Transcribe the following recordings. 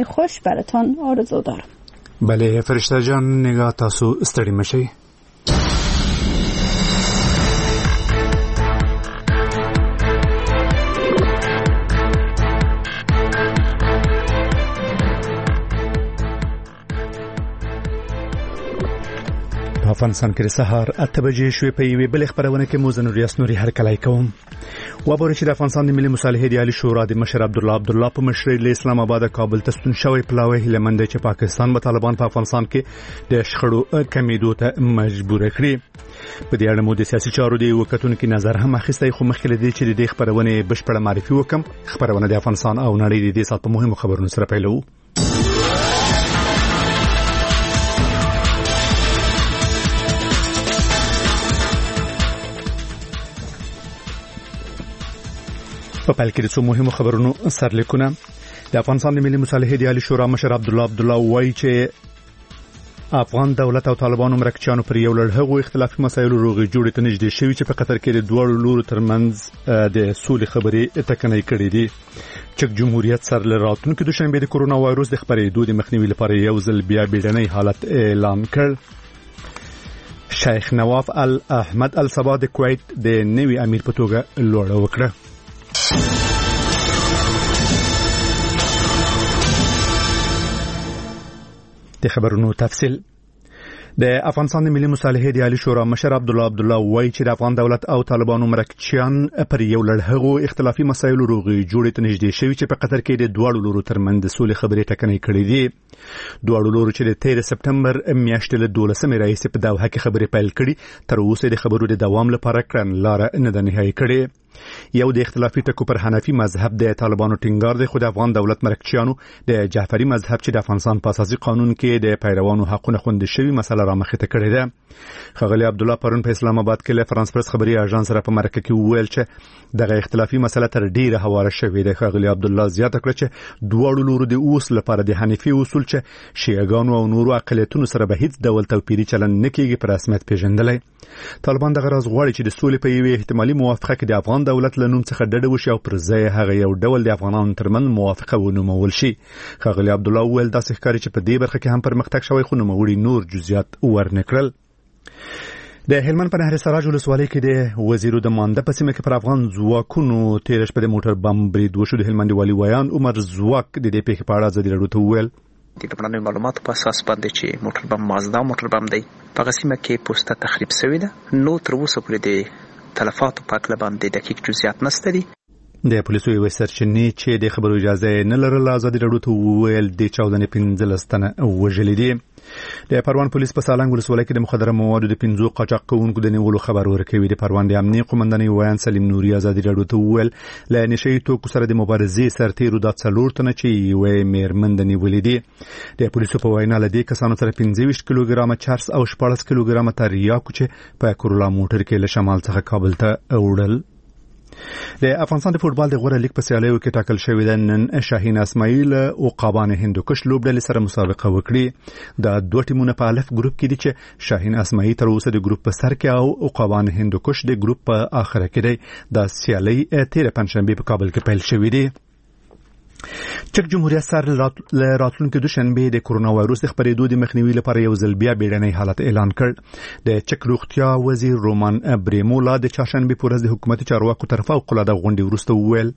خوش براتان آرزو دارم. بله فرشته جان، نگاه تاسو ستړي مشي. افغانستان کې سهار 8 بجې شوې په یوې بل خبرونه کې موزن ریاست نوري هر کلای کوم وبوري چې د افغانستان د ملي مصالحې د عالی شورا د مشر عبدالله په مشرۍ له اسلام آباد کابل ته ستون شوی پلاوی هلمند چې پاکستان په طالبان په افغانستان کې د شخړو کمیدو ته مجبور کړی. په دې اړه مو د سیاسي چارو دی وکټونکو نظر هم اخیستی، خو مخکې لدی چې د خبرونه بشپړه معرفي وکم. خبرونه د افغانستان او نړۍ د دې سات په مهمو خبرونو سره پیلو. په پیل کې د څو مهمو خبرونو سرلیکونه. د افغانستان د ملي مصالحې د عالی شورا مشر عبدالله وایي چې افغان دولت او طالبانو مرکچیانو پر یو لړ هغو اختلافي مسایلو روغې جوړې ته نږدې شوي چې په قطر کې د دوه لورو ترمنځ د سولې خبرې ټکنۍ کړې دي. چک جمهوریت سره له راتلونکي دوشنبه د کورونا وایروس د خپرېدو د مخنیوي لپاره یو ځل بیا بیړنی حالت اعلان کړ. شیخ نواف احمد الصبا د کویت د نوي امیر په توګه لوړه وکړه. د خبرونو تفصیل. د افغانستان د ملي مصالحې د عالی شورا مشر عبدالله وایي چې د افغان دولت او طالبانو مرکچیان پر یو لړ هغو اختلافي مسایلو روغې جوړې ته نږدې شوي چې په قطر کې د دوه لورو ترمنځ د سولې خبرې ټکنۍ کړې دي. دوه لورو چې د 13 سپټمبر میاشتې له 12 راهیسې په دوحه کې خبرې پیل کړي، تر اوسه د خبرو د دوام لپاره کړنلاره نه ده نهایی کړې. یو د اختلافي ټکو پر حنفي مذهب د طالبانو ټینګار دی، خو د افغان دولت مرکچیانو د جعفری مذهب چې د افغانستان په اساسي قانون کې د پیروانو حقونه خوندي شوی مسله را مخې ته کړې ده. خغلی عبدالله پرون په اسلام آباد کې له فرانس پرس خبري اژانس سره په مرکه کې وویل چې دغه اختلافي مسله تر ډیره هواره شوې ده. خغلی عبدالله زیاته کړه چې دوه لورو د اوس لپاره د حنفي اصول چې شیعاګانو او نورو اقلیتونو سره به هیڅ ډول توپیري چلند نه کیږي په رسمیت پیژندلای. طالبان دغه راز غواړي چې د سولې په یوې احتمالي موافقه کې د افغان دولت له نوم څخه ډډه وشي او پر ځای هغه یو ډول د افغانانو ترمنځ موافقه ونومول شي. خغلی عبدالله وویل داسې ښکاري چې په دې برخه کې هم پرمختګ شوی، خو نوموړي نور جزئیات ورنکړل. د هلمند په نهر سراج ولسوالۍ کې د وزیرو د مانده په سیمه کې پر افغان ځواکونو تیر شپه د موټر بم برید وشو. د هلمند والي ویان عمر ځواک د دې پیښې په اړه ازادي راډیو ته وویل د پرانوي معلوماتو په اساس باندې چې موټر بم مازدا موټر بم دی په سیمه کې پوسټه تخریب شوې ده. نو تر اوسه پورې د تلفاتو په اړه باندې دقیق جزئیات نشته دي. د پولیسو یو سرچینې چې د خبرو اجازه نه لرله ازادي راډیو ته وویل د 14 تنه وژل دي. د پروان پولیس په سالنګ ولسوالۍ کې د مخدره موادو د 5 قاچاق کوونکو د نیولو خبر ورکوي. د پروان د امنیه قومندان ویان سلیم نوري ازادي راډیو ته وویل له نشئی توکو سره د مبارزې سرتیرو د 4 تنه چې یوې میرمن د نیولې دي. د پولیسو په وینا له دې کسانو سره 25 کیلوګرام چرس او 14 کیلوګرام تریاکو چې په کورولا موټر کې له شمال څخه کابل ته وړل. د افغانستان د فوتبال د غوړه لیګ په سیالیو کې ټاکل شوی د نن شاهین اسماعیل او قابان هندوکش لوبډلې سره مسابقه وکړي. د دوه ټیمونو په الف ګروپ کې دي چې شاهین اسماعیل تر اوسه د ګروپ په سر کې او قابان هندوکش د ګروپ په اخره کې دی. د سیالي تیر پنځشنبه په کابل کې پیل شوې دي. چک جمهوریت سره له راتلونکي دوشنبه د کورونا وایروس د خپرېدو د مخنیوي لپاره یو ځل بیا بیړنی حالت اعلان کړ. د چک روغتیا وزیر رومان بریمولا د چهارشنبه په ورځ د حکومتي چارواکو طرفه فوق‌العاده غونډې وروسته وویل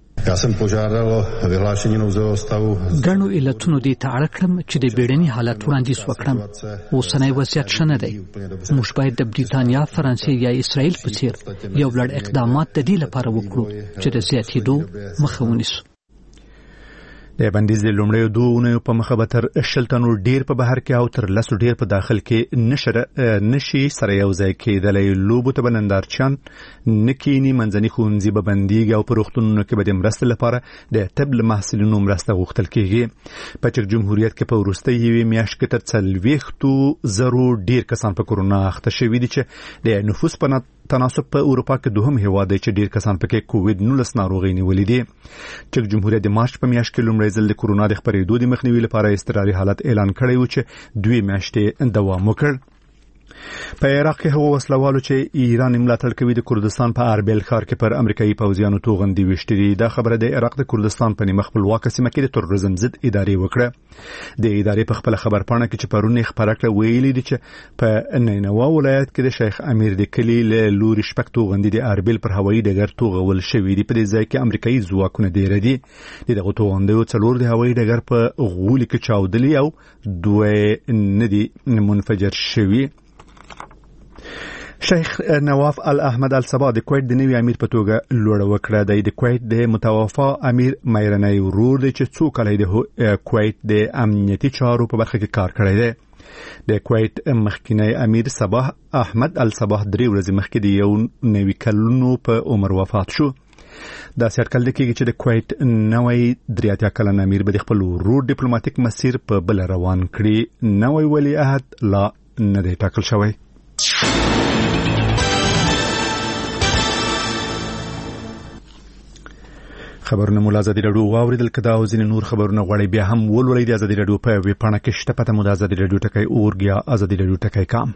ګڼو علتونو دې ته اړ کړم چې د بیړني حالت وړاندیز وکړم. اوسنی وضعیت ښه نه دی. موږ باید د بریتانیا، فرانسې یا اسرائیل په څیر یو لړ اقدامات د دې لپاره وکړو چې د زیاتېدو مخه ونیسو. د بندیز د لومړیو 2 اونیو په مخه به تر 10 تنو ډیر په بهر کې او تر 10 ډیر په داخل کې نشي سره یو ځای کېدلای. لوبو ته بلندارچان نکینی منځني ښوونځي به بنديږي او په روغتونونو کې به د مرستې لپاره د طب له محصلینو مرسته غوښتل کېږي. په چک جمهوریت کې په وروستۍ یوې میاشت کې تر 40,000 ډیر کسان په کورونا اخته شوي دي چې د نفوس په تناسب په اروپا کې دوهم هیواد دی چې ډیر کسان پکې کووډ-19 ناروغي نیولې دي. چک جمهوریت د مارچ په میاشت کې لومړی ځل د کورونا د خپرېدو د مخنیوي لپاره اضطراري حالت اعلان کړی و چې 2 میاشتې دوام وکړ. په عراق کې هغو وسلوالو چې ایران ملاتړ کوي د کردستان په اربیل ښار کې پر امریکایي پوځیانو توغندي وشتري. دا خبره د عراق د کردستان په نیمه خپلواکه سیمه کې د تروریزم ضد ادارې وکړه. د ادارې په خپل خبرپاڼه کې چې پرون خبره کړه ویلي دي چې په نینوا ولایت کې د شیخ امیر د کلی له لوري شپږ توغندي د اربیل پر هوایي ډګر توغول شوې دي. په دې ځای کې امریکایي ځواکونه ډیر دي. دغه توغندیو څلور د هوایي ډګر په غولي کې چاودلي او دوه ندي منفجر شوي. شیخ نواف الاحمد الصباح د کویت د نوي امیر په توګه لوړ وکړه. د کویت د متوفا امیر مېرنۍ ورور دی چې څو کال د کویت د امنیتي چارو په برخه کې کار کړی دی. د کویت مخکینی امیر صباح احمد الصباح 3 ورځې مخکې د یو نوي کلونو په عمر وفات شو. دا سرکل د کېږي چې د کویت نوې 83 کلن امیر به خپل ورور ډیپلوماټیک مسیر په بل روان کړي. نوې ولی عهد لا نه دی ټاکل شوی. خبرونه مو ازادي رادیو واوریدل. کدا او ځینې نور خبرونه غواړي بیا هم ولولئ د ازادي رادیو په ویب پاڼه کې شته. پته مو د ازادي رادیو ټکی اورګ یا ازادي رادیو ټکی کام.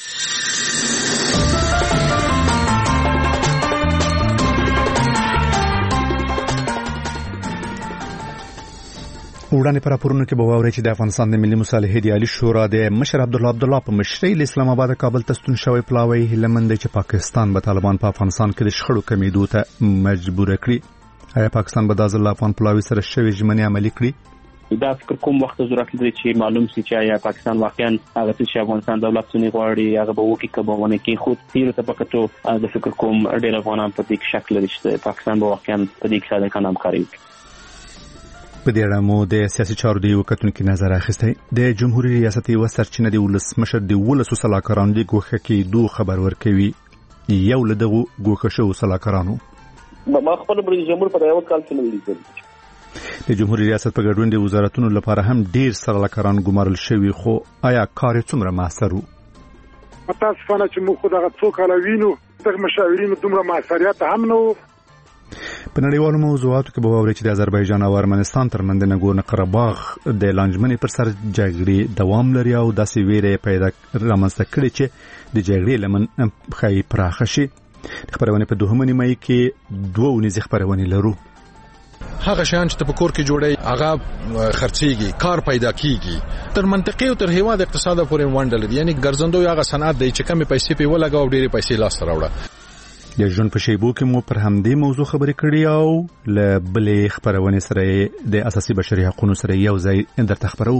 وړاندې پر راپورونو کې به واورئ چې د افغانستان د ملي مصالحې د عالی شورا د مشر عبدالله په مشرۍ له اسلام آباد کابل ته ستون شوی پلاوی هیلمند چې پاکستان به طالبان په افغانستان کې د شخړو کمیدو ته مجبور کړي. آیا پاکستان به د ځل افغان پلاوی سره شوی ژمنې عملي کړي؟ دا فکر کوم وخت ضرورت لري چې معلوم شي چې آیا پاکستان واقعا هغه چې افغانستان دولت څنګه غواړي هغه به وکړي کبه ونه کې خو تیر ته پکټو د فکر کوم ډېر افغانان په دې شکل لري چې پاکستان به واقعا په دې کې ساده کاري وکړي. په دې اړه مو د سیاسي چارو د وکتونکو نظر اخیستی. د جمهوریت ریاست یو سرچینه د ولسمشر د ولسو صلاحکارانو د ګوښه کې دوه خبر ورکوي. یو له دغه ګوښه شو صلاحکارانو ما خپل رئیس جمهور په یو کال کې لیدل د جمهوریت ریاست په ګډون د وزارتونو لپاره هم ډیر صلاحکاران ګمارل شوي. خو آیا کار څومره موثر وو؟ متاسفانه چې موږ خو دغه څو کال وینو دغه مشاورینو دومره موثریت هم نه وو. په نړیوالو موضوعاتو کې به واورئ چې د آذربایجان او ارمنستان ترمنځ د نګورنو قرهباغ د لانجمنې پر سر جګړې دوام لري او داسې ویره پیدا رامنځته کړي چې د جګړې لمن خای پراخه شي. خبرونه په دوهمه نیمه کې دوه ونیزه خبرونه لرو. هغه شان چې په کور کې جوړي هغه خرڅيږي کار پیدا کیږي تر منطقي او تر هیواد اقتصاد پورې وانډل دي. یعنی ګرځندوی هغه صنعت دی چې کم پیسې په ولګاو ډېری پیسې لاس راوړه. د ژوند په شیبو کې مو پر همدې موضوع خبرې کړې او ل بلې خبرونه سره د اساسي بشري حقوقو سره یو ځای درته خبرو.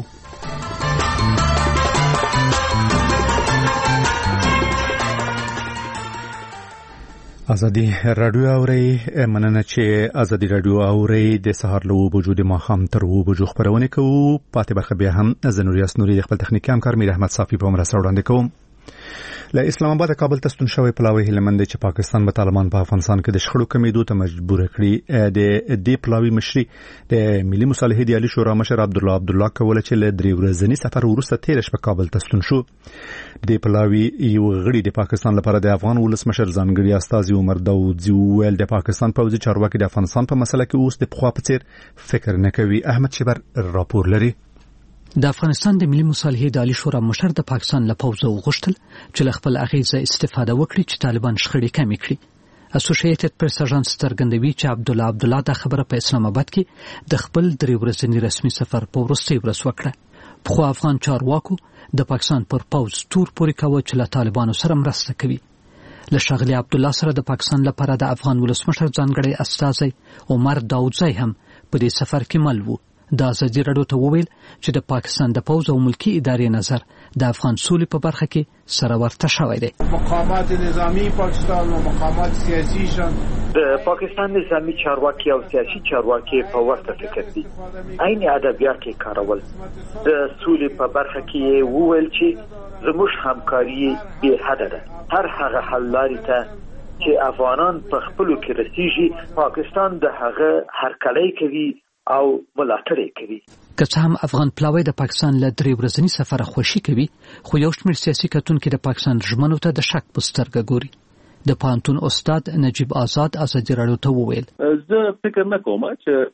ازادي رادیو اوري مننه چې ازادي رادیو اوري د سهار له وجود ما هم تر وجود خبرونه کوو. پاتې برخه بیا هم زنوریاس نوري د خپل تخنیکی همکار میر احمد صافي په مرسته وړاندې کوم. له اسلام آباد کابل ته ستون شوی پلاوی هیلمند چې پاکستان به طالبان په افغانستان کې د شخړو کمیدو ته مجبور کړي. د دې پلاوی مشري د ملي مصالحې د عالی شورا مشر عبدالله کوله چې له 3 ورځنی سفر وروسته 13 شپه کابل ته ستون شو. د پلاوی یو غړي د پاکستان لپاره د افغان ولسمشر ځانګړي استاذ عمر داوودزی ویل د پاکستان پوځي چارواکي د افغانستان په مسله کې اوس د پخوا په څیر فکر نه کوي. احمد شبر راپور لري. د افغانستان د ملي مصالحې د عالی شورا مشر د پاکستان له پوځه وغوښتل چې له خپل اغیزه استفاده وکړي چې طالبان شخړې کمې کړي. اسوسییټډ پریس اژانس څرګندوي چې عبدالله دا خبره په اسلام آباد کې د خپل 3 ورځنی رسمي سفر په وروستي ورځ وکړه. خو افغان چارواکو د پاکستان پر پوځ تور پورې کاوه چې له طالبانو سره مرسته کوي. له ښاغلي عبدالله سره د پاکستان لپاره د افغان ولسمشر ځانګړي استازی عمر داوودزی هم په دې سفر کې مل وو. د ازادي رادیو ته وویل چې د پاکستان د پوځ او ملکی ادارې نظر د افغان سولې په برخه کې سره ورته شوی دی. مقامات نظامی پاکستان او مقامات سیاسي شان د پاکستان نظامی چارواکي او سیاسي چارواکي په ورته فکر دي. عین ادبیات کې کارول د سولې په برخه کې وویل چې زموږ همکاري به حد ده. هر هغه حل لارې ته چې افغانان په خپلو کې رسیږي پاکستان د هغه هرکلی کوي او ملاتړ کوي. که څه هم افغان پلاوی د پاکستان له 3 ورځنی سفر خوشي کوي خو یو شمېر سیاسي کتونکو د پاکستان ژمنو ته د شک په سترګه ګوري. د پانتون استاد نجیب آزاد ازادي رادیو ته وویل زه فکر نه کوم چې په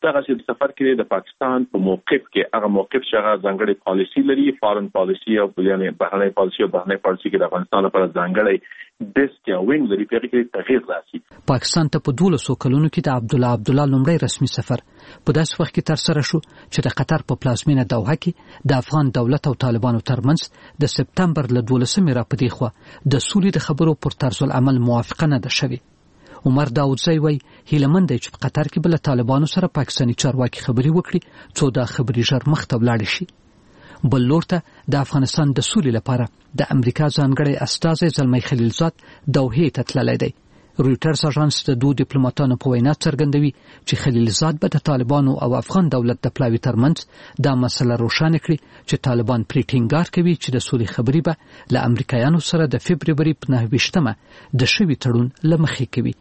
دغه چې سفر کې د پاکستان په موقف کې هغه موقف چې هغه ځانګړي پالیسی لري فارن پالیسی او یعنی بهرنۍ پالیسی کې د افغانستان لپاره ځانګړي ډیسک یا وینګ لري په کې تغییر راسي. پاکستان ته په 12 کلونو کې د عبدالله لومړی رسمي سفر په داسې وخت کې تر سره شو چې د قطر په پلازمینه دوحه کې د افغان دولت او طالبانو ترمنځ د سپتمبر له 12 را پدې خو د سولې د خبرو پر طرز العمل موافقه نه ده شوې. عمر داودزی وای هیلمن دی چې په قطر کې بل طالبانو سره پاکستاني چارواکي خبري وکړي څو دا خبري ژر مخ ته ولاړ شي. بل لور ته د افغانستان د سولې لپاره د امریکا ځانګړی استازی زلمی خلیلزاد دوحې ته تللی دی. رویټرز اژانس د دوه ډیپلوماټانو په وینا څرګندوي چې خلیلزاد به د طالبانو او افغان دولت د پلاوي ترمنځ دا مسله روښانه کړي چې طالبان پرې ټینګار کوي چې د سولې خبري به له امریکایانو سره د فبرवरी په 9 د شوي تړون لمخې کوي.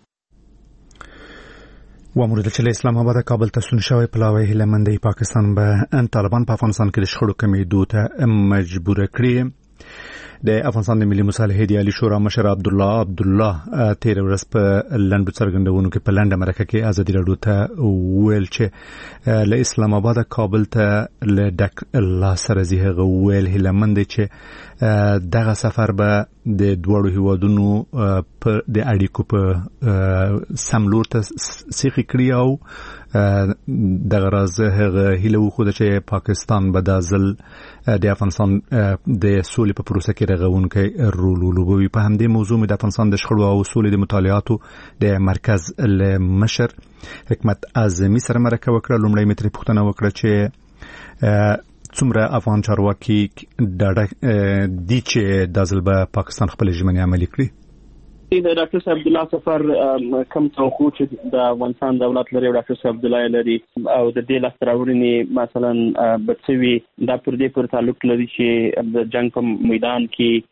وامور د اسلام آباد کابل ته سن شوی پلاوی هلمندي پاکستان به طالبان په افغانستان کې د شخړو کمیدو ته مجبور کړی. د افغانستان د ملي مصالحې د عالی شورا مشر عبدالله تیر ورځ په لندن څرګندونو کې په لنډه مرکه کې ازادي راډیو ته ویل چې له اسلام آباد کابل ته له ډک الله سره زیغه ویل هلمند چې دغه سفر به د دوړو هیوادونو په د اړیکو په سملور ته سیخي کړی او دغه راز هغه هیله خو چې پاکستان به د ځل د افغانستان د سولې په پروسه کې رغونکي رول ولوبوي. په همدې موضوع د افغانستان د شخړو او سولې د مطالعاتو د مرکز مشر حکمت اعظمي سره مرکه وکړه. لومړی متر پوښتنه وکړه چې څومره افغان چارواکي ډاډه دي چې د ځل به پاکستان خپل ژمنې عملي کړي. د ډاکټر صاحب عبدالله سفر کم توقع چې د افغانستان دولت لري ډاکټر صاحب عبدالله لري او د دې لاس راوړنې مثلا بچوي دا پر دې پر تعلق لري چې د جنگ په میدان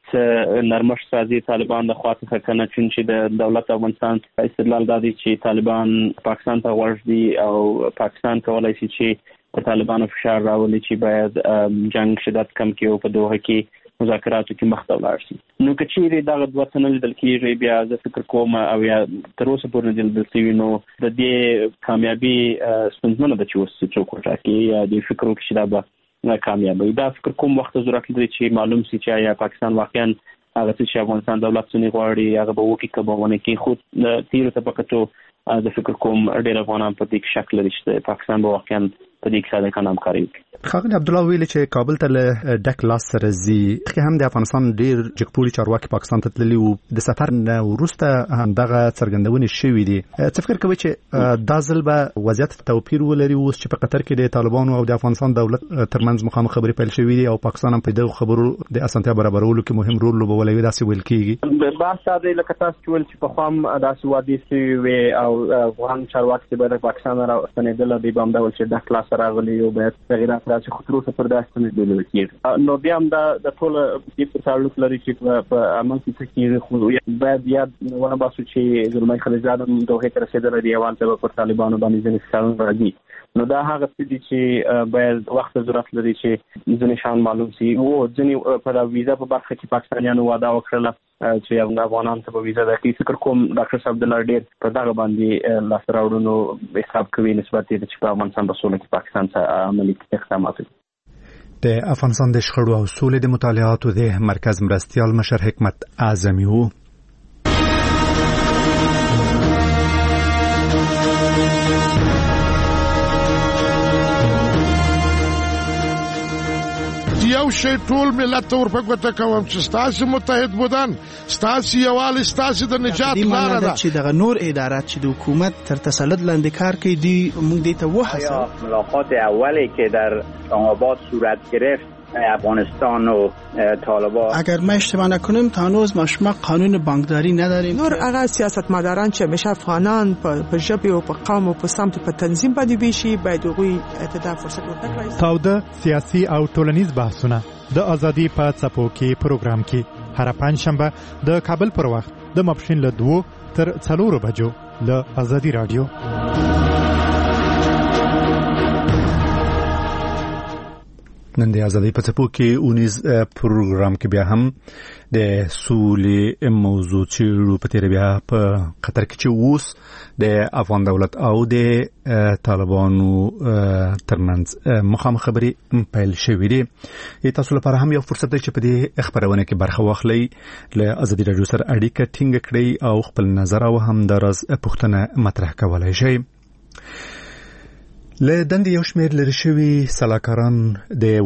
کې نرمش سازي طالبان د خواته کنه چې د دولت افغانستان استدلال دادي چې طالبان پاکستان ته ورځي او پاکستان کولای شي چې په طالبانو فشار راولي چې باید جنگ شدت کم کړي او په دوحه کې مذاکراتو کې مخ ته ولاړ شي. نو که چیرې دغه دوه تنل دل کېږي بیا زه فکر کوم او یا تر اوسه پورې دل شوي نو د دې کامیابي ستونزمنه ده چې اوس څوک وټاکي یا د فکر وکړي چې دا به کامیابه وي. دا فکر کوم وخت ضرورت لري چې معلوم شي چې یا پاکستان واقعا هغه چې افغانستان دولت څنګه غواړي هغه به وکړي که به ونه کړي. خو تیرو ته پکتو د فکر کوم ډېر افغانان په دې کې شک لري چې پاکستان به واقعا په دې کې ساده کنه همکاري وکړي. خاغلی عبدالله ویل چې کابل ته له ډک لاس سره زی چې هم د افغانستان ډیر جګپوري چارواکي پاکستان ته تللي او د سفر نه وروسته دغه څرګندونې شوې دي. څه فکر کوي چې دا ځل به وضعیت توپیر ولري اوس چې په قطر کې د طالبانو او د افغانستان دولت ترمنځ مخامخ خبرې پیل شوې دي او پاکستان هم په دغه خبرو د اسانتیا برابرولو کې مهم رول لوبولی وي داسې ویل کېږي. بحث دا دی لکه تاسو چې ول چې په خام داسې وادي سوي او افغان چارواکي به د پاکستان راستنېدل د بام ډول چې د کلاس راغلي او باید تغیرات راځي خو تر اوسه پر داسې نه دی کېږي. نو بیا هم د ټول د تعلق لري چې په عمل کې کېږي خو باید یاد ونه باسو چې زلمی خلیلزاد هم دوحې ته رسېدلی دی اوان ته پر طالبانو باندې ځینې فشارونه راځي. نو دا هغه څه دي چې باید وخت ضرورت لري چې ځینې شیان معلوم شي. او ځینې په ویزا په برخه کې پاکستانیانو وعده وکړله چې افغانان ته په ویزا درکړي. فکر کوم ډاکټر صاحب عبدالله ډېر په دغه باندې لاسته راوړنو حساب کوي نسبت یې چې په افغانستان په سوله کې پاکستان ته عملي اقدامات وکړي. د افغانستان د شخړو او سولې د مطالعاتو د مرکز مرستیال مشر حکمت اعظمي وو. یو شی ټول ملت ته ورپګوته کوم چې ستاسو متحد بودن ستاسو یوال ستاسو د نجات لاره ده چې دغه نور ادارات چې د حکومت تر تسلط لاندې کار کوي دی موږ دې ته وحسه. ملاقات اولی که در اسلام آباد صورت گرفت افغانستان و طالبان اگر ما اشتباه نکنیم تا هنوز ما قانون بانکداری نداریم. نور هغه سیاستمداران چې همیشه افغانان په ژبه او په قوم او په سمت په تنظیم باندې بيشي باید هغوی اعتدال فرصت ورکړي. تاوده سیاسي او ټولنیز بحثونه د ازادي په څپو کې پروګرام کې هر پنځشنبه د کابل پر وخت د ماپښین له 2 تر 4 بجو له ازادي رادیو. نن د ازادي په څپو کې اونیز پروګرام کې بیا هم د سولې موضوع چې په تیر بیا په قطر کې چې اوس د افغان دولت او د طالبانو ترمنځ مخامخ خبرې پیل شوې دي. تاسو لپاره هم یو فرصت دی چې په دې خبرونه کې برخه واخلئ، له ازادي راډیو سره اړیکه ټینګ کړئ او خپل نظر او هم د راز پوښتنه مطرح کولای شئ. له دندې یو شمېر لرې شوي سلاکاران د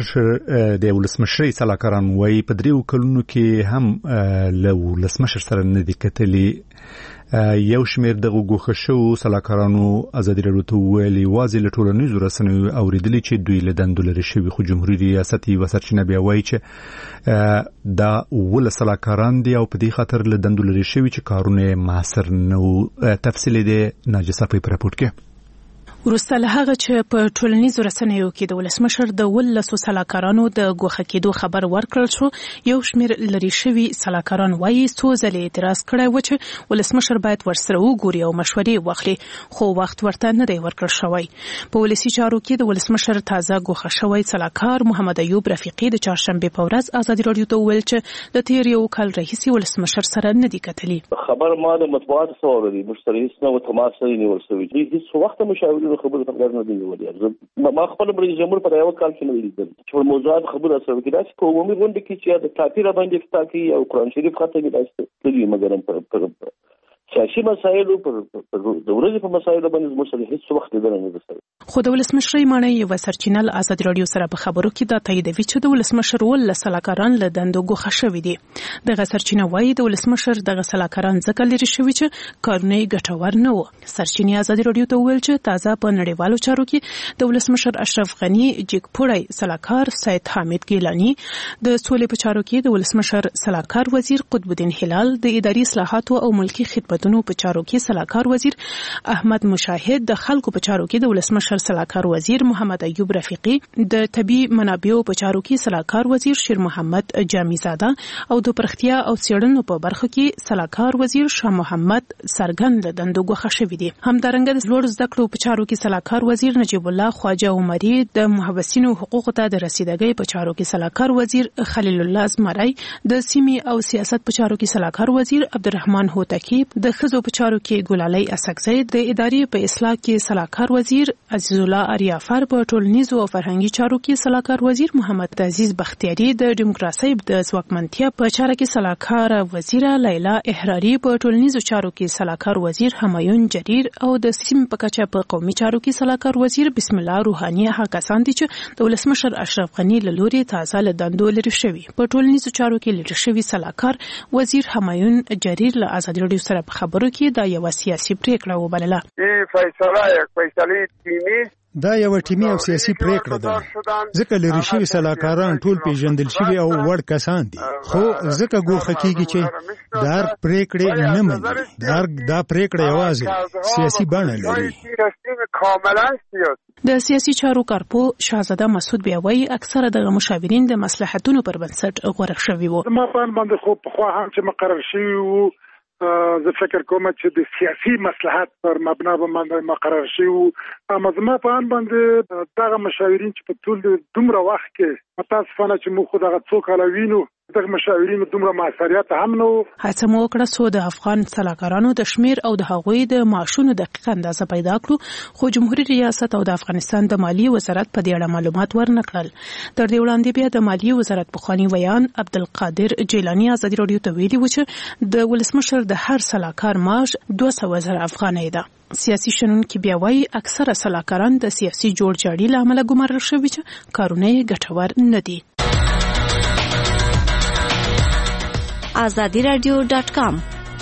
ولسمشرۍ سلاکاران وایي په 3 کلونو کې هم له ولسمشر سره نه دي کتلي. یو شمېر دغه ګوښه شوو سلاکارانو ازادي راډیو ته وویل یوازې له ټولنیزو رسنیو اورېدلي چې دوی له دندو لرې شوي، خو جمهوري ریاست یوه سرچینه بیا وایي چې دا 17 سلاکاران دي او په دې خاطر له دندو لرې شوي چې کارونه یې موثر نه وو. تفصیل یې ناجیه صافی په راپورټ کې. وروسته له هغه چې په ټولنیزو رسنیو کې د ولسمشر د 17 سلاکارانو د ګوښه کېدو خبر ورکړل شو، یو شمېر لرې شوي سلاکاران وایي څو ځلې اعتراض کړی و چې ولسمشر باید ورسره وګوري او مشورې واخلي، خو وخت ورته نه دی ورکړل شوی. په ولسي چارو کې د ولسمشر تازه ګوښه شوی سلاکار محمد ایوب رفیقي د چهارشنبې په ورځ ازادي راډیو ته وویل چې د تیر یو کال راهیسې ولسمشر سره نه دي کتلي. خبر ما د مطبوعاتو سره ورغلی مشتري نه و تماس نه نیول شوی، هیڅ وخت مشاورین خبرو ته نه دی ویلي. ما خپل رئیس جمهور پر یو کال کې نه لیدل چې په موضوعات خبره سره کې داسې په عمومي غونډه کې چې د تعبیر باندې فتاکي او قرآن شریف خاطر کې داسې دی، مګر په سیاسي مسایلو پر د ورځې په مسایلو باندې زموږ هیڅ وخت نه درنه. خو د ولسمشرۍ معنی یو سرچینه له ازادي راډیو سره په خبرو کې دا تاییدوي چې د ولسمشر ول سلاکاران له دندو ګوښه شوي دي. دغه سرچینه وایي د ولسمشر دغه سلاکاران ځکه لري شوي چې کارونه یې ګټور نه وو. سرچینې ازادي راډیو ته وویل چې تازه په نړیوالو چارو کې د ولسمشر اشرف غنی جګپوړی سلاکار سید حامد ګیلانی، د سولې په چارو کې د ولسمشر سلاکار وزیر قطب الدین هلال، د اداري اصلاحاتو او ملکی خدمتونو په چارو کې سلاکار وزیر احمد مشاهد، د خلکو په چارو کې د ولسمشر سلاکار وزیر محمد ایوب رفیقي، د طبي منابعو په چارو کې سلاکار وزیر شیر محمد جامی زاده او د پرختیا او څېړنو په برخه کې سلاکار وزیر شاه محمد سرګن له دندو ګوښه شوي دي. همدارنګه د لوړ زده کړو په چارو کې سلاکار وزیر نجیب الله خواجه عمري، د محبسینو حقوقو ته د رسیدګۍ په چارو کې سلاکار وزیر خلیل الله زمري، د سیمې او سیاست په چارو کې سلاکار وزیر عبدالرحمن هوتکی، د ښځو په چارو کې ګلالۍ اسکزی، د ادارې په اصلاح کې سلاکار وزیر عزیز الله اریافر، په ټولنیزو او فرهنګي چارو کې سلاکار وزیر محمد عزیز بختیاری، د دیموکراسي د ځواکمنتیا په چارو کې سلاکار وزیر لیلا احراری، په ټولنیزو چارو کې سلاکار وزیر همایون جریر او د سیمې په کچه په قومي چارو کې سلاکار وزیر بسم الله روحاني. هغه کسان دي چې د ولسمشر اشرف غنی له لوري تازه له دندو لرې شوي. په ټولنیزو چارو کې لرې شوي سلاکار وزیر همایون جریر له ازادي راډیو سره په خبرو کې دا یو سیاسي پریکړه وبلله. دا یو ټیمي او سیاسي پریکړه ده، ځکه لري شوي سلاکاران ټول پیژندل شوي او وړ کسان دي، خو ځکه ګوښه کېږي چې دا پریکړې نه مني. دا پریکړه یوازې سیاسي بڼه لري. د سیاسي چارو کارپو شاهزاده مسعود بیا وایي اکثره دغه مشاورین د مصلحتونو پر بنسټ غوره شوي وو. ما په باندې خو په خوا هم چې مقرر شوي وو، زه فکر کوم چې د سیاسي مصلحت پر مبنا باندې مقرر شوي وو. اما زما په ان باندې دغه مشاورین چې په ټول دومره وخت کې متاسفانه چې موږ خو دغه څو کاله وینو دغه مشاورین دومره موثریت هم نه وو. هڅه مو وکړه څو د افغان سلاکارانو د شمیر او د هغوی د معاشونو دقیق اندازه پیدا کړو، خو جمهوریت ریاست او د افغانستان د مالیې وزارت په دې اړه معلومات ورنکړل. تر دې وړاندې بیا د مالیې وزارت پخوانی ویان عبدالقادر جیلانی ازادي راډیو ته ویلي و چې د ولسمشر د هر سلاکار معاش 200,000 افغانۍ ده. سیاسي شنونکي بیا وایي اکثره سلاکاران د سیاسي جوړجاړي له امله ګمارل شوي چې کارونه یې ګټور نه دي. azadiradio.com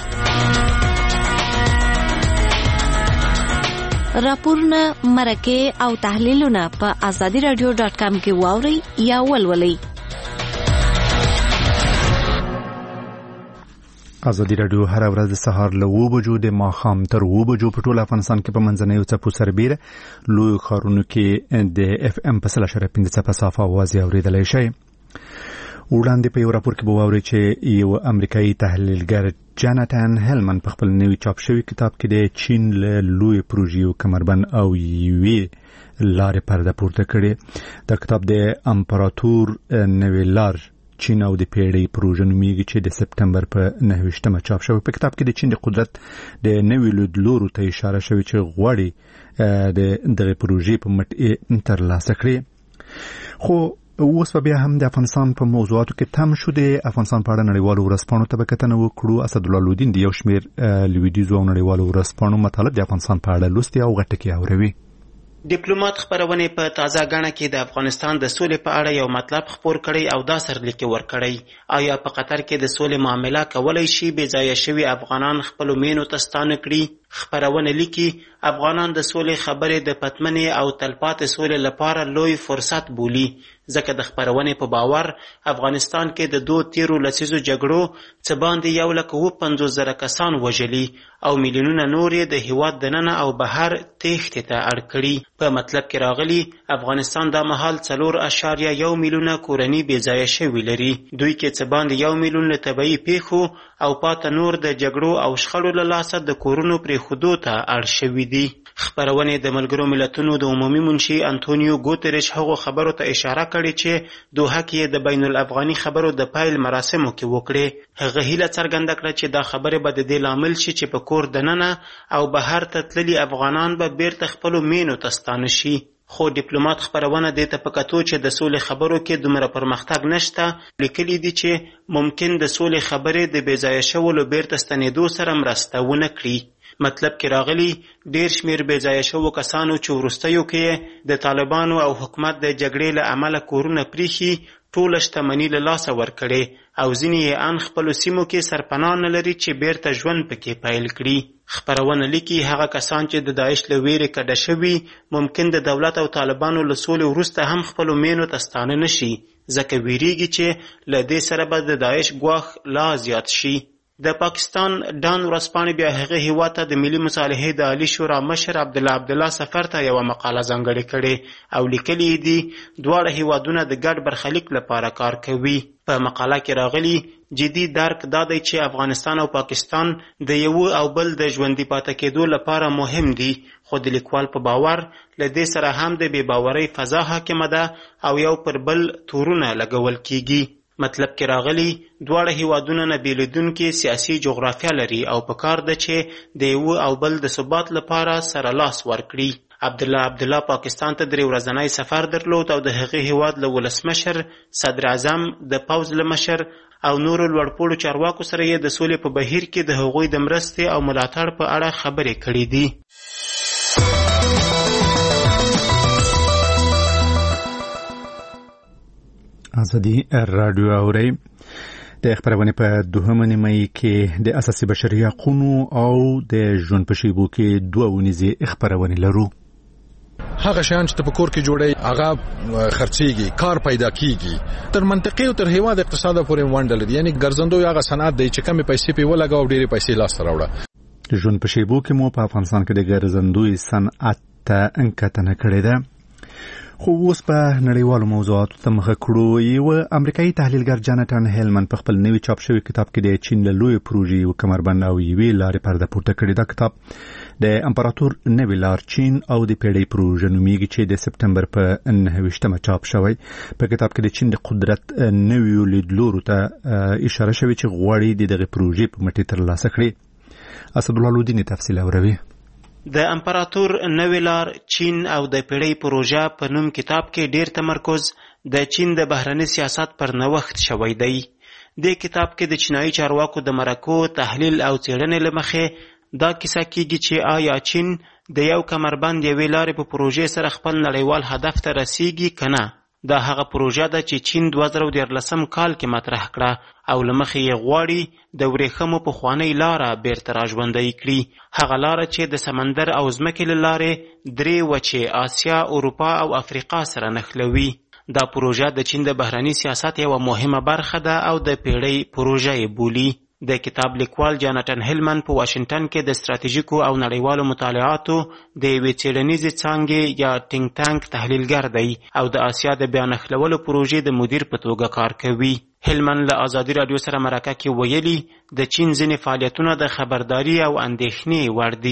راپورونه، مرکې او تحلیلونه په azadiradio.com کې واورئ یا ولولئ. ازادي راډیو هر ورځ د سهار له 9 بجو د ماښام تر 9 بجو په ټول افغانستان کې په منځنیو څپو سربېره لوی ښارونو کې د اف ام په 3.5 څپه صافه आवाज اوریدلای شئ. وړاندې په یو راپور کې به واورئ چې یو امریکایي تحلیلګر جاناتان هلمن په خپل نوي چاپ شوی کتاب کې د چین له لوی پروژې کمربند او یوې لارې پرده پورته کړې. د کتاب د امپراتور نوې لار چین او د پیړۍ پروژه نومیږي چې د سپتمبر په 9 چاپ شوی. په کتاب کې د چین د قدرت د نوې لیدلورو ته اشاره شوی چې غواړي د دغه پروژې په مټ ترلاسه کړي. خو اوس بیا هم د افغانستان په موضوعاتو کې تم شو. د افغانستان په اړه نړیوالو ورځپاڼو ته به کتنه وکړو. اسدالله لودین د یو شمېر لویدیځو او نړیوالو ورځپاڼو مطالب د افغانستان په اړه لوستي او غټه کې اوروي. ډیپلوماټ خبرونه په تازه غاڼه کې د افغانستان د سولې په اړه یو مطلب خپور کړی او دا سرلیک ورکړی. آیا په قطر کې د سولې معامله کولای شي بې ځایه شوي افغانان خپل مینو ته ستانه کړي؟ خبرونه لیکي افغانان د سولې خبرې د پتمنې او تلپاتې سولې لپاره لوی فرصت بولي، ځکه د خبرونې په باور افغانستان کې د 2 تیرو لسیزو جګړو څه باندې 150,000 کسان وژلي او میلیونونه نور یې د هیواد دننه او بهر تېښتې ته اړ کړي. په مطلب کې راغلي افغانستان دا مهال 4.1 میلیونه کورنۍ بې ځایه شوي لري. دوی کې څه باندې 1 میلیون له طبیعي پیښو او پاته نور د جګړو او شخړو له لاسه د کورونو پرېښودو ته اړ شوي دي. خبرونې د ملګرو ملتونو د عمومي منشي انټونیو ګوتریش هغو خبرو ته اشاره کړې چې دوحه کې د بین الافغاني خبرو د پایل مراسمو کې وکړې. هغه هیله څرګنده کړه چې دا خبرې به د دې لامل شي چې په کور دننه او بهر ته تللي افغانان به بیرته خپلو مینو ته ستانه شي. خو ډیپلوماټ خبرونه دې ته په کتو چې د سولې خبرو کې دومره پرمختګ نشته، لیکلي دي چې ممکن د سولې خبرې د بې ځایه شولو بیرته ستنېدو سره مرسته ونه کړي. مطلب کې راغلي ډیر شمیر بې ځایه شوو کسانو چې وروستیو کې د طالبانو او حکومت د جګړې له امله کورونه پریښي ټوله شتمني له لاسه ورکړې او ځینې یې ان خپلو سیمو کې سرپناه نه لري چې بیرته ژوند پکې پیل کړي. خبرونه لیکي هغه کسان چې د داعش له ویرې کډه شوي ممکن د دولت او طالبانو له سولې وروسته هم خپلو مینو ته ستانه نشي، ځکه ویریږي چې له دې سره به د داعش ګواښ لا زیات شي. د پاکستان ډان ورځپاڼې بیا هغه هیواد ته د ملي مصالحې د عالي شورا مشر عبدالله سفر ته یوه مقاله ځانګړې کړې او لیکلي دي دواړه هیوادونه د ګډ برخلیک لپاره کار کوي. په مقاله کې راغلي جدي درک دا دی چې افغانستان او پاکستان د یو او بل د ژوندي پاتې کېدو لپاره مهم دي، خو د لیکوال په باور له دې سره هم د بې باورۍ فضا حاکمه ده او یو پر بل تورونه لګول کیږي. مطلب کې راغلي دواړه هیوادونه نه بیلیدونکي سیاسي جغرافیه لري او په کار ده چې د یو او بل د ثبات لپاره سره لاس ورکړي. عبدالله پاکستان ته 3 ورځنی سفر درلود او د هغې هیواد له ولسمشر، صدر اعظم، د پوځ له مشر او نورو لوړپوړو چارواکو سره یې د سولې په بهیر کې د هغوی د مرستې او ملاتړ په اړه خبرې کړې دي. ازادي رادیو اوري د خبرونه په 2 نیمه کې د اساسي بشري حقوقو او د ژوند په شیبو کې 2 ونیزي خبرونه لرو. هغه شان چې په کور کې جوړي هغه خرڅيږي، کار پیدا کیږي، تر منطقې او تر هیواد اقتصاد پورې ونډه لري. یعنی ګرځندوی هغه صنعت دی چې کمی پیسې په ولګاو ډېری پیسې لاس راوړه. ژوند په شیبو کې مو په افغانستان کې د ګرځندوی صنعت ته انکتنه کړې ده. خو اوس په نړیوالو موضوعاتو ته مخه کړو. یو امریکایي تحلیلګر جاناتان هیلمن په خپل نوی چاپ شوی کتاب کې د چین له لوی پروژې او کمربند او یوې لارې پرده پورته کړې. دا کتاب د امپراتور نوې لار چین او د پیړۍ پروژه نومیږي چې د سپتمبر په 9 چاپ شوی. په کتاب کې د چین د قدرت نویو لیدلورو ته اشاره شوی چې غواړي دغه پروژې په مټې ترلاسه کړي. اسدالله لودین تفصیل اوروي. د امپراتور نوې لار چین او د پیړۍ پروژه په نوم کتاب کې ډیر تمرکز د چین د بهرني سیاست پر نوښت شوی دی. د کتاب کې د چینایي چارواکو د مرکو تحلیل او څېړنې له مخې دا کیسه کیږي چې آیا چین د یو کمربند یوې لارې په پروژې سره خپل نړیوال هدف ته رسیږي که نه. دا هغه پروژه ده چې چین 2013 کال کې مطرح کړه او له مخې یې غواړي د ورېښمو پخوانۍ لاره بیرته راژوندۍ کړي. هغه لاره چې د سمندر او ځمکې له لارې 3 وچې آسیا، اروپا او افریقا سره نښلوي. دا پروژه د چین د بهرني سیاست یوه مهمه برخه ده او د پیړۍ پروژه یې بولي. د کتاب لیکوال جاناتان هیلمن په واشنگټن کې د ستراتیژیکو او نړیوالو مطالعاتو د یوې څېړنیزې څانګې یا ټینک ټانک تحلیلګر دی او د آسیا د بیا نښلولو پروژې د مدیر په توګه کار کوي. هیلمن له ازادي رادیو سره مرکه کې ویلي د چین ځینې فعالیتونه د خبرداري او اندېښنې وړ دي.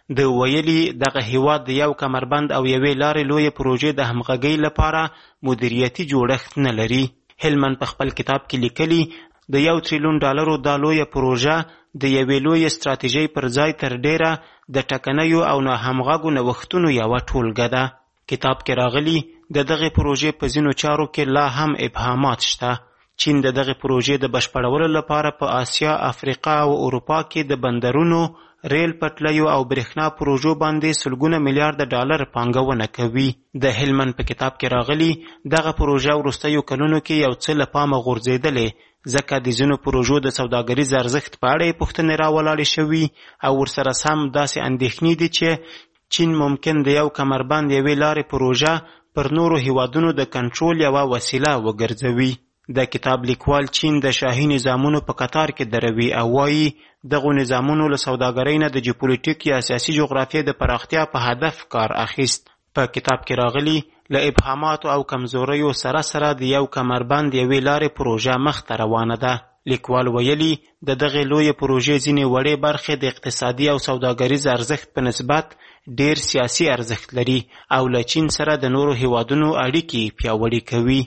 د ویلي دغه هیواد د یو کمربند او یوې لارې لویې پروژې د همغږۍ لپاره مدیریتي جوړښت نه لري. هلمند په خپل کتاب کې لیکلي د $1 تریلیون دا لویه پروژه د یوې لویې ستراتیژۍ پر ځای تر ډیره د ټکنیو او ناهمغږو نوښتونو یوه ټولګه ده. کتاب کې راغلي د دغې پروژې په ځینو چارو کې لا هم ابهامات شته. چین د دغې پروژې د بشپړولو لپاره په آسیا، افریقا او اروپا کې د بندرونو، ریل پټلیو او برېښنا پروژو باندې سلګونه میلیارډ ډالر پانګونه کوي. د هلمند په کتاب کې راغلي دغه پروژه وروستیو کلونو کې یو څه له پامه غورځېدلې، ځکه د ځینو پروژو د سوداګریز ارزښت په اړه یې پوښتنې راولاړې شوي او ورسره سم داسې اندېښنې دي چې چین ممکن د یو کمربند یوې لارې پروژه پر نورو هیوادونو د کنټرول یوه وسیله وګرځوي. د کتاب لیکوال چین د شاهي نظامونو په قطار کې دروي او وایي دغو نظامونو له سوداګرۍ نه د جیوپولیټیک یا سیاسي جغرافیې د پراختیا په هدف کار اخیست. په کتاب کې راغلي له ابهاماتو او کمزوریو سره سره د یو کمربند یوې لارې پروژه مخته روانه ده. لیکوال ویلي د دغې لویې پروژې ځینې وړې برخې د اقتصادي او سوداګریز ارزښت په نسبت ډیر سیاسي ارزښت لري او له چین سره د نورو هیوادونو اړیکې پیاوړې کوي.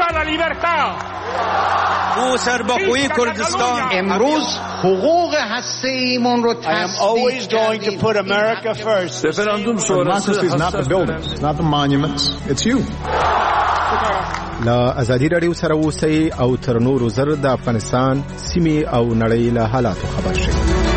ما سرباخوی کردستان امروز حقوق هسته‌ایمون رو تصدیق Referendum sonrası is not the buildings, it's not the monuments, it's you. لا ازادي رادیو سره اوسئ او تر نورو زر د افغانستان سیمې او نړۍ له حالاتو خبر شئ.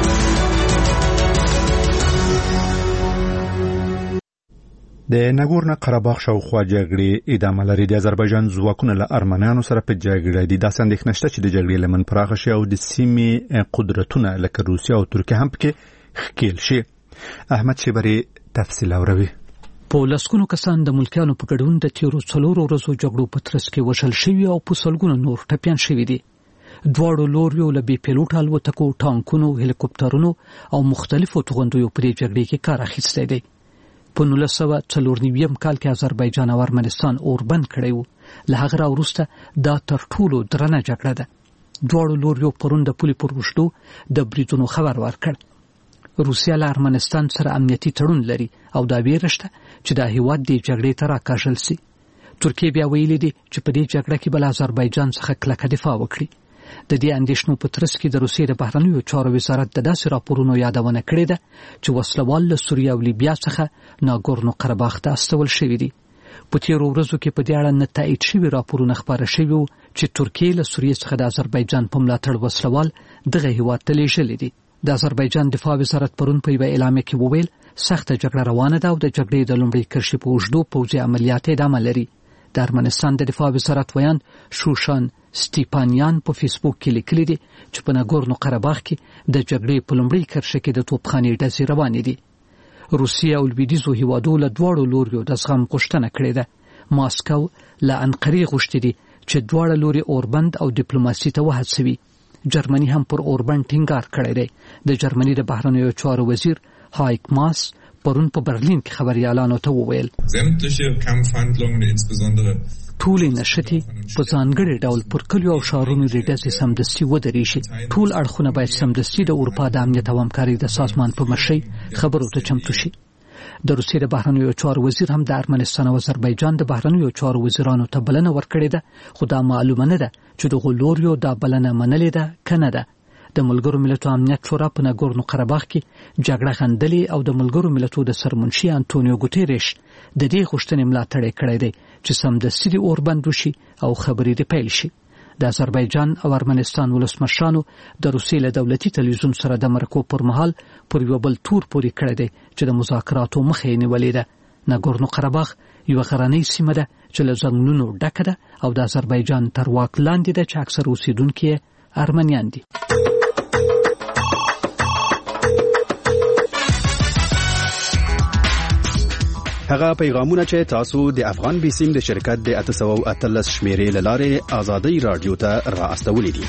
د ناګورنو قرهباغ شاوخوا جګړې ادامه لري. د آذربایجان ځواکونه له ارمنیانو سره په جګړه دي. داسې اندېښنه شته چې د جګړې لمن پراخه شي او د سیمې قدرتونه لکه روسیه او ترکیه هم پکې ښکېل شي. احمد شیبري تفصیل اوروي. په لسګونو کسان د ملکیانو په ګډون د تیرو 4 ورځو جګړو په ترڅ کې وشل شوي او په سلګونو نور ټپیان شوي دي. دواړو لوریو له بې پیلوټ الوتکو، ټانکونو، هلیکوپټرونو او مختلفو توغندیو په دې جګړې کې کار اخیستی دی. په 1994 کال کې آذربایجان او ارمنستان اوربند کړی و. له هغه راوروسته دا تر ټولو درنه جګړه ده. دواړو لوریو پرون د پولې پر اوږدو د بریدونو خبر ورکړ. روسیه له ارمنستان سره امنیتي تړون لري او دا ویره شته چې دا هیواد د جګړې ته راکاږل سي. ترکیه بیا ویلي دي چې په دې جګړه کې بل آذربایجان څخه کلکه دفاع وکړي. د دې اندېښنو په ترڅ کې د روسیې د بهرنیو چارو وزارت د داسې راپورونو یادونه کړې ده چې وسلوال له سوریه او لیبیا څخه ناګورنو قرهباغ ته استول شوي دي. په تیرو ورځو کې په دې اړه نه تایید شوي راپورونه خپاره شوي وو چې ترکیه له سوریې څخه د آذربایجان په ملاتړ وسلوال دغه هیواد ته لیږلي دي. د آذربایجان دفاع وزارت پرون په یوه اعلامیه کې وویل سخته جګړه روانه ده او د جګړې د لومړۍ کرښې په اوږدو پوځي عملیات ادامه لري. د ارمنستان د دفاع وزارت ویاند شوشان سټیپانیان په فیسبوک کې لیکلي دي چې په ناګورنو قرهباغ کې د جګړې په لومړۍ کرښه کې د توپخانې ډزې روانې دي. روسیه او لویدیځو هیوادو له دواړو لوریو د زغم غوښتنه کړې ده. ماسکو له انقرې غوښتي دي چې دواړه لوري اوربند او ډیپلوماسي ته وهڅوي. جرمني هم پر اوربند ټینګار کړی دی. د جرمني د بهرنیو چارو وزیر هایک ماس پرون په برلین کې خبريالانو ته وویل ټولې نشټې په ځانګړي ډول پر کلیو او ښارونو د ډزې سمدستي ودرېږي. ټول اړخونه باید سمدستي د اروپا د امنیت او همکارۍ د سازمان په مشرۍ خبرو ته چمتو شي. د روسیې د بهرنیو چارو وزیر هم د ارمنستان او آذربایجان د بهرنیو چارو وزیرانو ته بلنه ورکړې ده، خو دا معلومه نه ده چې دغه لوریو دا بلنه منلې ده که نه ده. د ملګرو ملتونو امنیت شورا په ناګورنو قرهباغ کې جګړه غندلې او د ملګرو ملتونو د سرمنشي انټونیو ګوتيريش د دې غوښتنې ملاتړ کړی دی چې سمدستي د اوربند وشي او خبرې د پیل شي. د آذربایجان او ارمنستان ولسمشرانو د روسیې له دولتي تلویزیون سره د مرکو پر مهال پر یو بل تور پورې کړی دی چې د مذاکراتو مخه یې نیولې ده. ناګورنو قرهباغ یو غرنۍ سیمه ده چې له ځنګلونو ډکه ده او د آذربایجان تر واک لاندې ده چې اکثر اوسیدونکي ارمنیان دي. هغه پیغامونه چې تاسو د افغان بیسیم د شرکت د 813 شمیرې لاره آزادۍ رادیو ته را استولې دي.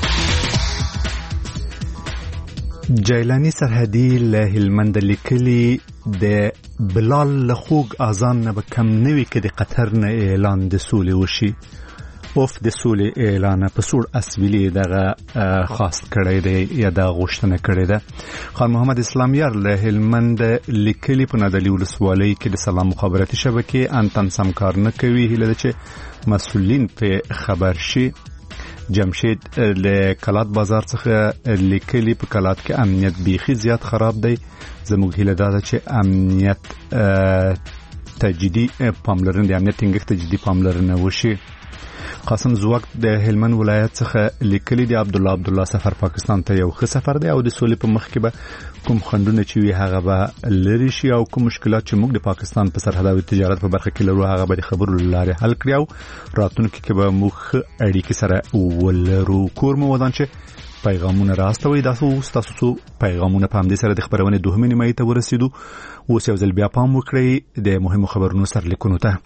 جیلانی سرحدي له هلمند لیکلي د بلال لخوګ اذان نه کم نوي کې د قطر نه اعلان د سولې وشي. اوف د سولې اعلان په سور اسویلي دغه خاص کړی دی یا د غوښتنه کړی ده. خان محمد اسلامیار له هلمند لیکلي په نادلی ولسوالۍ کې د سلام مخابراتي شبکې انتن سمکار نه کوي، هیله ده چې مسؤلین په خبر شي. جمشید له کلات بازار څخه لیکلي په کلات کې امنیت بیخي زیات خراب دی، زموږ هیله ده چې امنیت تجدید پاملرنه د امنیت ټینګښت تجدید پاملرنه وشي. قاسم زوق د هلمند ولایت څخه لیکلي دی عبد الله سفر پاکستان ته یو ښه سفر دی او د سولې په مخ کې به کوم خندونه چې وي هغه به لري شي او کوم مشکلات چې موږ د پاکستان په سرحد او تجارت په برخه کې لرو هغه به د خبرو لارې حل کړي او راتلونکي کې به موږ اړیکې سره ولرو. کور مو ودان چې پیغامونه راستوي، تاسو پیغامونه په همدې سره د خبرونه دوهمه نیمه ته ورسېدو. اوس یو ځل بیا پام وکړئ د مهمو خبرونو سرلیکونو ته.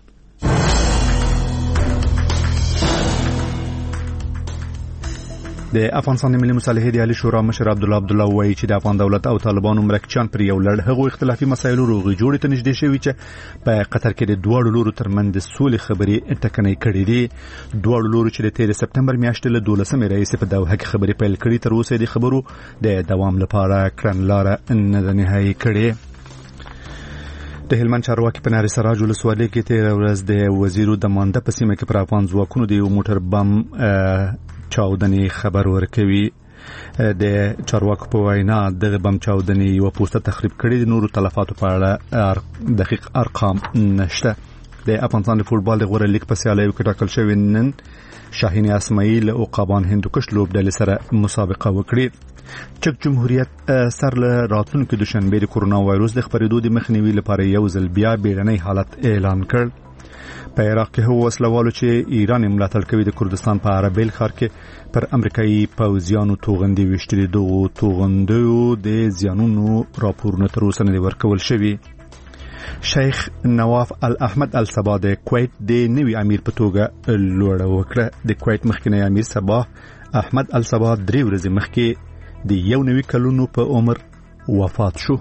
د افغانستان ملي مصالحې اداري شورا مشر عبد الله وایي چې د افغان دولت او طالبانو مرکچیان پر یو لړ هغو اختلافي مسایلو روغې جوړې ته نږدې شوي چې په قطر کې د دواړو لورو ترمنځ د سولې خبرې ټکنۍ کړې دي. دواړو لورو چې د 13 سپتمبر میاشتې له 12 راهیسې په دوحه کې خبرې پیل کړې، تر اوسه د خبرو د دوام لپاره کړنلاره نه ده نهایي کړې. د هلمند چارواکي په ناری سراج ولسوالۍ کې تېره ورځ د وزیرو د مانده په سیمه کې پر افغان ځواکونو د یو موټر بم چاودنې خبر ورکوي. د چارواکو په وینا دغه بم چاودنې یو پوسټه تخریب کړي، د نورو تلفاتو په اړه دقیق ارقام نشته. د افغانستان د فوټبال د غوره لیګ په سیالیو کې ټاکل شوی نن شاهین اسماعیل او قابان هندوکش لوبډلې سره مسابقه وکړي. چک جمهوریت سر له راتلونکي دوشنبه د کرونا وایروس د خپرېدو د مخنیوي لپاره یو ځل بیا بیړنی حالت اعلان کړ. په عراق کې هو وسلوالو چې ایران ملاتړ کوي د کردستان په عربیل ښار کې پر امریکایي پوځیانو توغندي وشتري. دغه توغندیو د زیانونو راپورونه تر اوسه نه ورکول شوي. شیخ نواف الاحمد الصباح د کویت د نوي امیر په توګه لوړه وکړه. د کویت مخکنی امیر صباح احمد الصباح 3 ورځې مخکې د 91 کلونو په عمر وفات شو.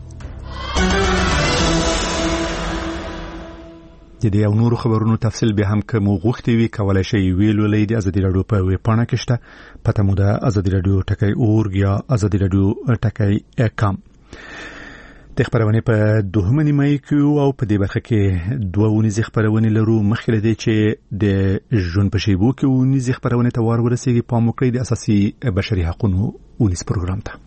د دې او نورو خبرونو تفصیل به هم کوم غوښتي وی کولای شي ویلو لید ازادي رادیو په وی پاڼه کې شته. پته مو ده ازادي رادیو ټکی اورګ یا ازادي رادیو ټکی کام. د خبرونه په دوهمه نیمه کې او په دې برخه کې دوه ونیزي خبرونه لرو. مخکې دی چې د ژوند په شیبو کې ونیزي خبرونه ته ور ورسېږي. پام وکړئ د اساسي بشري حقوقو ونیز پروګرام ته.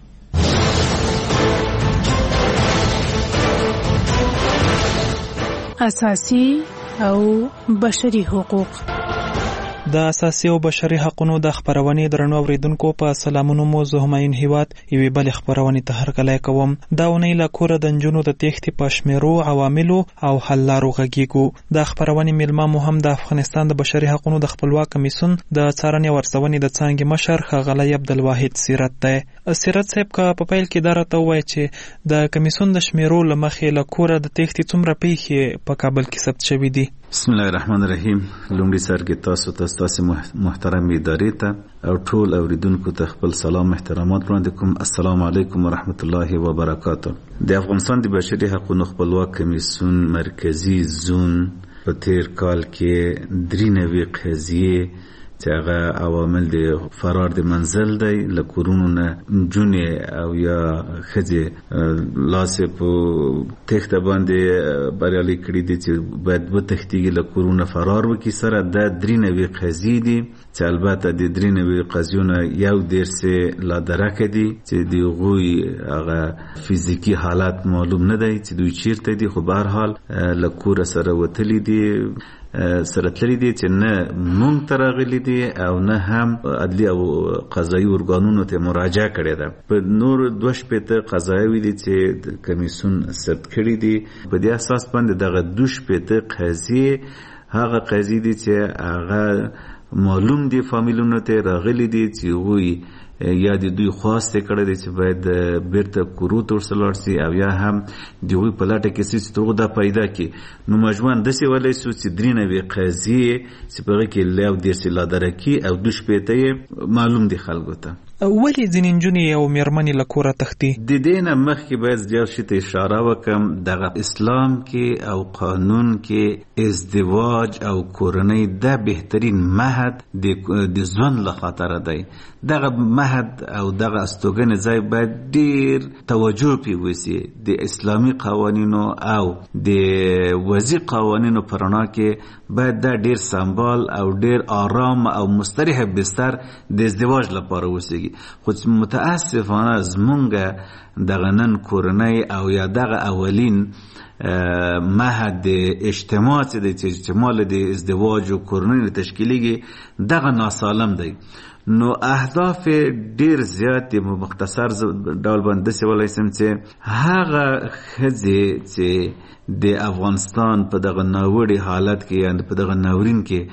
اساسي او بشري حقوق. د اساسي او بشري حقوقو د خبرونې درنو اوریدونکو په سلامونو مو زه هماین هیواد یوې بل خبرونې ته هرکلی کوم. دا ونی له کوره د نجونو د تېښتې په شمیرو عواملو او حل لارو غږیږو. د خبرونې میلمه مو هم د افغانستان د بشري حقوقو د خپلواک کمیسیون د څارنې او ارزونې د څانګې مشر ښاغلی عبدالواحد سیرت دی. سیرت صاحب که په پیل کې دا راته ووایي چې د کمیسیون د شمیرو له مخې له کوره د تېښتې څومره پیښې په کابل کې ثبت شوي دي؟ بسم الله الرحمن الرحیم. لومړي سر کې تاسو محترم ادارې ته او ټول اوریدونکو ته خپل سلام احترامات وړاندې کوم. السلام علیکم ورحمت الله وبرکاته. د افغانستان د بشري حقوقو خپلواک کمیسیون مرکزی زون په تیر کال کې 93 قضیې چې هغه عوامل د فرار د منزل دی له کورونو نه نجونې او یا ښځې لاسې په تېښته باندې بریالي کړي دي چې باید وتښتېږي له کورونو فرار وکړي. سره دا 93 قضیې دي چې البته د 93 قضیونه یو ډېر لا درکه دي چې د هغوی هغه فزیکي حالت معلوم نه دی چې دوی چیرته دي، خو به هر حال له کوره سره وتلي دي، سره تللی دي چې نه مونږ ته راغلي دي او نه هم عدلي او قضایي ارګانونو ته مراجعه کړې ده. په نور 2 قضایي دي چې کمیسیون ثبت کړي دي. په دې اساس باندې دغه 2 قضیې هغه قضیې دي چې هغه معلوم دي فامیلونو ته راغلي دي چې وی یا د دوی خواسته کړی دی چې باید بیرته کورو ته ورسلاړ سي او یا هم د هغوی په لټه کې سي چې دغه دا پیدا کړي. نو مجموعاً داسې ولی سو چې 93 قضیې چې په هغې کې له 10 لا درکي او 2 شپېته یې معلوم دي خلکو ته. ولې ځینې نجونې او مېرمنې له کوره تښتي؟ د دې نه مخکې باید یو شي ته اشاره وکړم، دغه اسلام کې او قانون کې ازدواج او کورنۍ دا بهترین مهد د ژوند له خاطره دی. دغه مهد او دغه استوګنې ځای باید ډېر توجه پې وسي. د اسلامي قوانینو او د وضعي قوانینو په رڼا کې باید دا ډېر سمبال او ډېر آرام او مستریح بستر د ازدواج لپاره وسیږي. خو متاسفانه زمونږ دغه نن کورنۍ او یا دغه اولین مهد اجتماع چې د اجتماع د ازدواج او کورنۍ تشکیلیږي دغه ناسالم دی. نو اهداف ډیر زیات مختصر ډول باندې سوالای سم چې هغه ښځې چې د افغانستان په دغه ناوړي حالت کې یا په دغه ناورین کې